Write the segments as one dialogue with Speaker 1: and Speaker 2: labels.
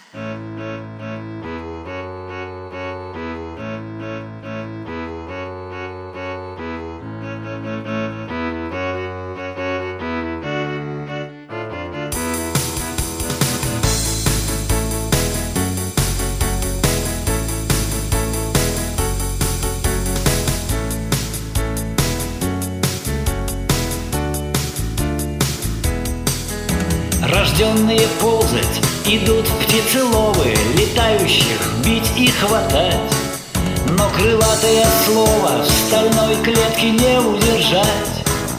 Speaker 1: Рожденные ползать идут птицеловы, летающих бить и хватать. Но крылатое слово в стальной клетке не удержать.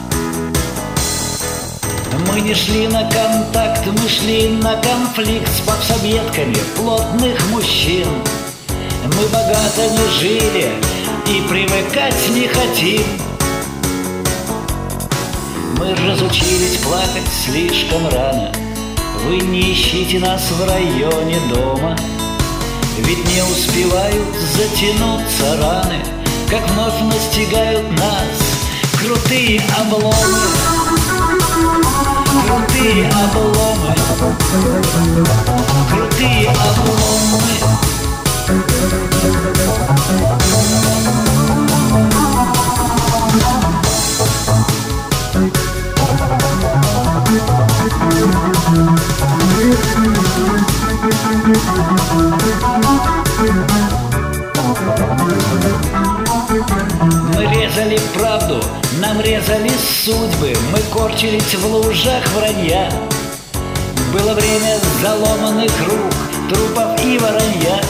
Speaker 1: Мы не шли на контакт, мы шли на конфликт с попсобедками плотных мужчин. Мы богато не жили и привыкать не хотим. Мы разучились плакать слишком рано. Вы не ищите нас в районе дома, ведь не успевают затянуться раны, как вновь настигают нас крутые обломы. Крутые обломы. Крутые обломы. Мы резали правду, нам резали судьбы, мы корчились в лужах вранья. Было время заломанных рук, трупов и воронья.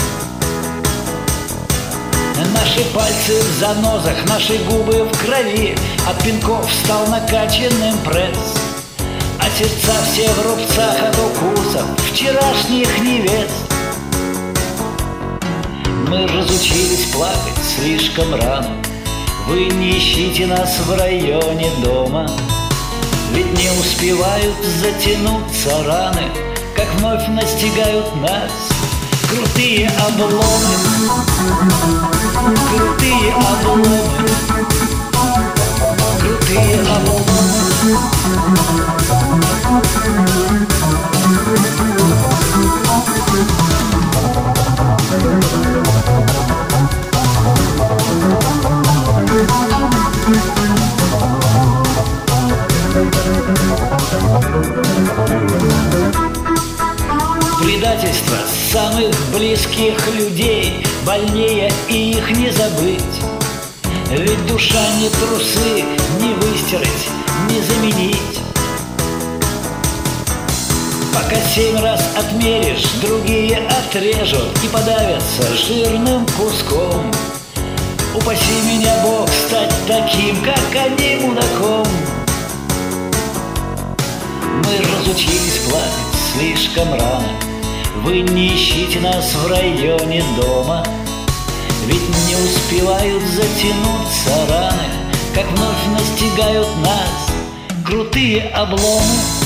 Speaker 1: Наши пальцы в занозах, наши губы в крови, от пинков стал накачанным пресс. А сердца все в рубцах от укусов вчерашних невест. Мы разучились плакать слишком рано. Вы не ищите нас в районе дома, ведь не успевают затянуться раны, как вновь настигают нас крутые обломы. Крутые обломы. Крутые обломы. Предательство самых близких людей больнее, и их не забыть. Ведь душа не трусы, не выстирать, не заменить. Пока 7 раз отмеришь, другие отрежут и подавятся жирным куском. Упаси меня, Бог, стать таким, как они, мудаком. Мы разучились плакать слишком рано. Вы не ищите нас в районе дома, ведь не успевают затянуться раны, как вновь настигают нас крутые обломы.